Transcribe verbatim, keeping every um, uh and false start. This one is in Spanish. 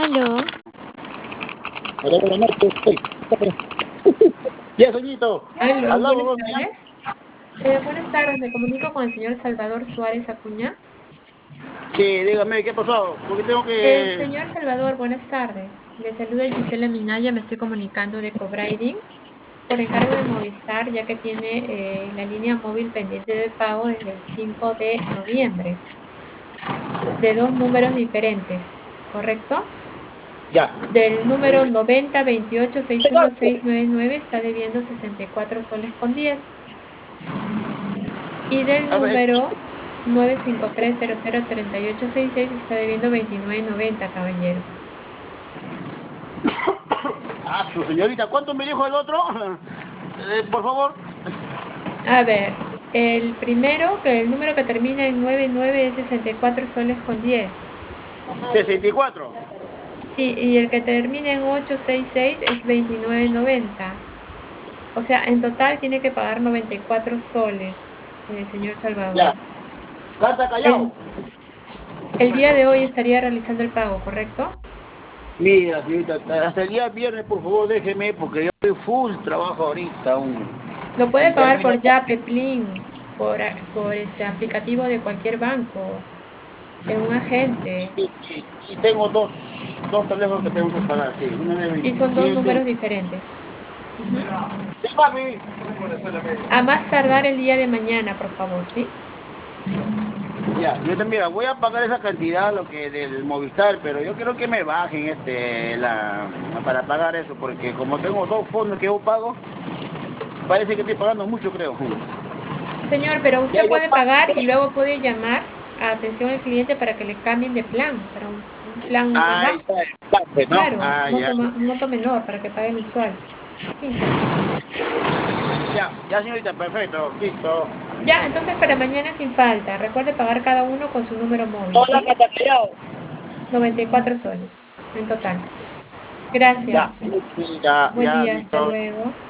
Aló. Hola, buenas noches. Uy, ya, señorito. Aló, Hablamos, buenas ¿no? tardes. Eh, buenas tardes, me comunico con el señor Salvador Suárez Acuña. Sí, dígame, ¿qué ha pasado? Porque tengo Eh, que... señor Salvador, buenas tardes. Le saluda Gisela Minaya, me estoy comunicando de Cobrading por encargo de Movistar, ya que tiene eh, la línea móvil pendiente de pago desde el cinco de noviembre, de dos números diferentes, ¿correcto? Ya. Del número noventa veintiocho sesenta y uno seiscientos noventa y nueve está debiendo sesenta y cuatro soles con diez. Y del A ver, número nueve cinco tres cero cero tres ocho seis seis está debiendo veintinueve noventa, caballero. ah, su señorita, ¿cuánto me dijo el otro? Eh, por favor. A ver, el primero, que el número que termina en noventa y nueve es sesenta y cuatro soles con diez. sesenta y cuatro. Sí, y el que termina en ochocientos sesenta y seis es veintinueve noventa. O sea, en total tiene que pagar noventa y cuatro soles, eh, señor Ya. Salvador. Carta callado. El, el día de hoy estaría realizando el pago, ¿correcto? Mira, señorita, hasta el día viernes, por favor, déjeme, porque yo estoy full trabajo ahorita aún. Lo puede Y pagar termino... por Yape, Plin, por, a- por este aplicativo de cualquier banco, en un agente, Y, y- y tengo dos, dos teléfonos que tengo que pagar, sí. Uno de y son dos veintisiete. números diferentes. Ujú. Sí, papi. A más tardar el día de mañana, por favor, ¿sí? Ya, yo también, mira, voy a pagar esa cantidad lo que del Movistar, pero yo quiero que me bajen este la para pagar eso, porque como tengo dos fondos que yo pago, parece que estoy pagando mucho, creo. Señor, pero Ya usted yo puede pago. pagar y luego puede llamar a atención al cliente para que le cambien de plan, para un, un plan más Ahí está bajo. el plan, pues, ¿no? Claro, Ah, un ya. monto, ma- un monto menor para que pague mensual. Sí. Ya, ya señorita, perfecto, listo. Ya, entonces para mañana sin falta. Recuerde pagar cada uno con su número móvil, Hola, ¿sí? Cataleado. noventa y cuatro soles en total. Ya, Gracias. ya, Buen ya, día, hasta listo. luego.